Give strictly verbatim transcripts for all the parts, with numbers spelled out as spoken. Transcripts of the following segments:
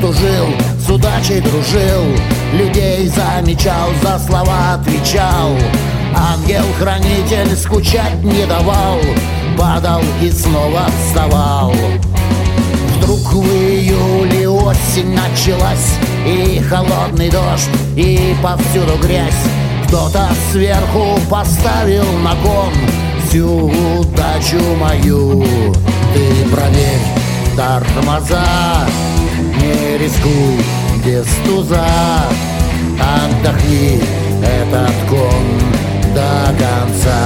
служил, с удачей дружил, людей замечал, за слова отвечал. Ангел-хранитель скучать не давал, падал и снова вставал. Вдруг в июле осень началась, и холодный дождь, и повсюду грязь. Кто-то сверху поставил на кон всю удачу мою. Ты проверь тормоза, не рискуй без туза, отдохни этот кон до конца.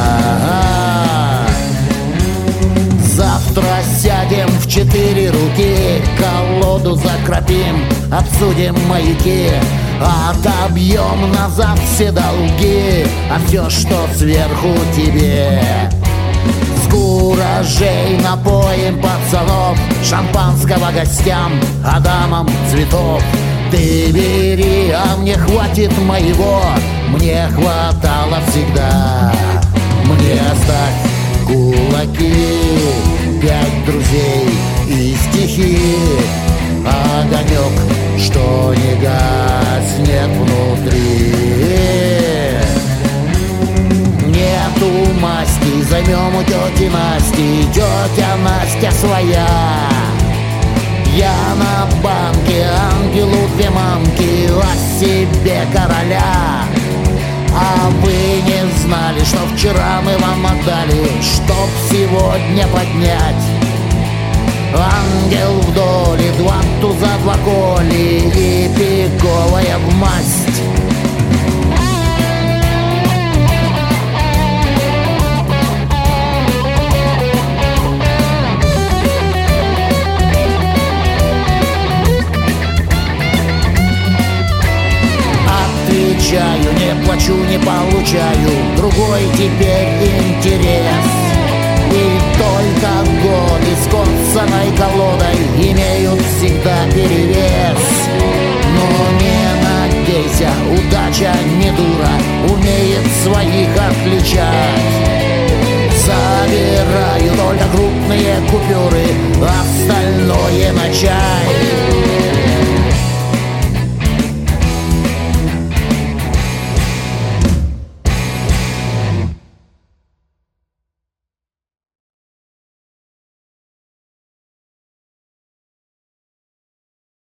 Завтра сядем в четыре руки, колоду закропим, обсудим маяки, отобьем назад все долги, а все, что сверху тебе. С куражей напоим пацанов, шампанского гостям, а дамам цветов. Ты бери, а мне хватит моего, мне хватало всегда. Мне оставь кулаки, пять друзей и стихи, огонек, что не гаснет внутри. Нету масти, займем у тети Насти, тетя Настя своя. Я на банке, ангелу две мамки, о себе короля. А вы не знали, что вчера мы вам отдали, чтоб сегодня поднять. Ангел в доле, два туза, два коли и пиковая в масть. Отвечаю, не плачу, не получаю другой теперь интерес. И только годы с концаной колодой имеют всегда перевес. Но не надейся, удача не дура, умеет своих отличать. Забираю только крупные купюры, остальное на чай.